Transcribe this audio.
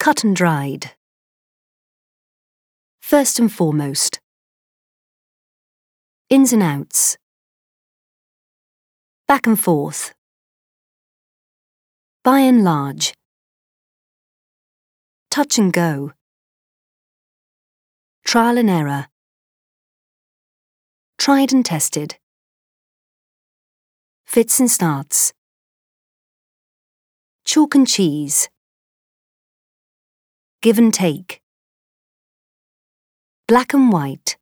cut and dried. First and foremost. Ins and outs. Back and forth. By and large. Touch and go. Trial and error. Tried and tested. Fits and starts. Chalk and cheese. Give and take. Black and white.